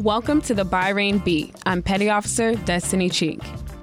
Welcome to the Bahrain Beat. I'm Petty Officer Destiny Cheek.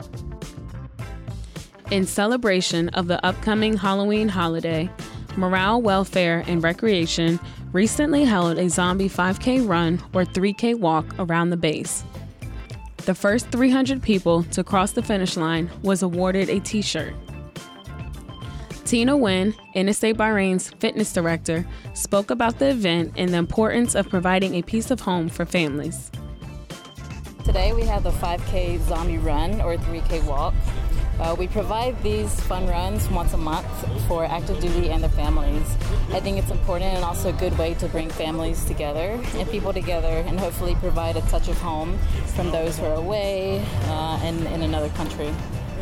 In celebration of the upcoming Halloween holiday, Morale, Welfare, and Recreation recently held a zombie 5K run or 3K walk around the base. The first 300 people to cross the finish line was awarded a t-shirt. Tina Nguyen, NSA Bahrain's fitness director, spoke about the event and the importance of providing a piece of home for families. Today we have the 5K zombie run or 3K walk. We provide these fun runs once a month for active duty and their families. I think it's important and also a good way to bring families together and people together and hopefully provide a touch of home from those who are away and in another country.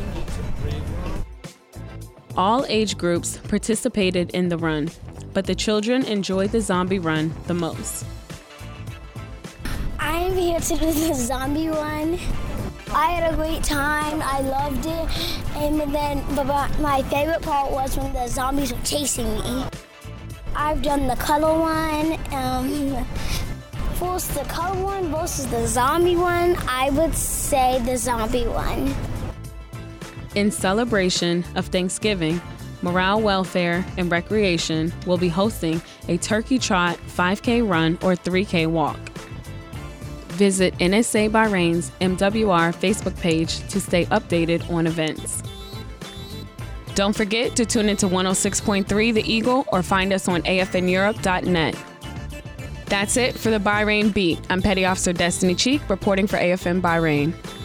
All age groups participated in the run, but the children enjoyed the zombie run the most. I'm here to do the zombie run. I had a great time. I loved it. But my favorite part was when the zombies were chasing me. I've done the color one. For the color one versus the zombie one, I would say the zombie one. In celebration of Thanksgiving, Morale, Welfare, and Recreation will be hosting a Turkey Trot 5K run or 3K walk. Visit NSA Bahrain's MWR Facebook page to stay updated on events. Don't forget to tune into 106.3 The Eagle or find us on afneurope.net. That's it for the Bahrain Beat. I'm Petty Officer Destiny Cheek reporting for AFN Bahrain.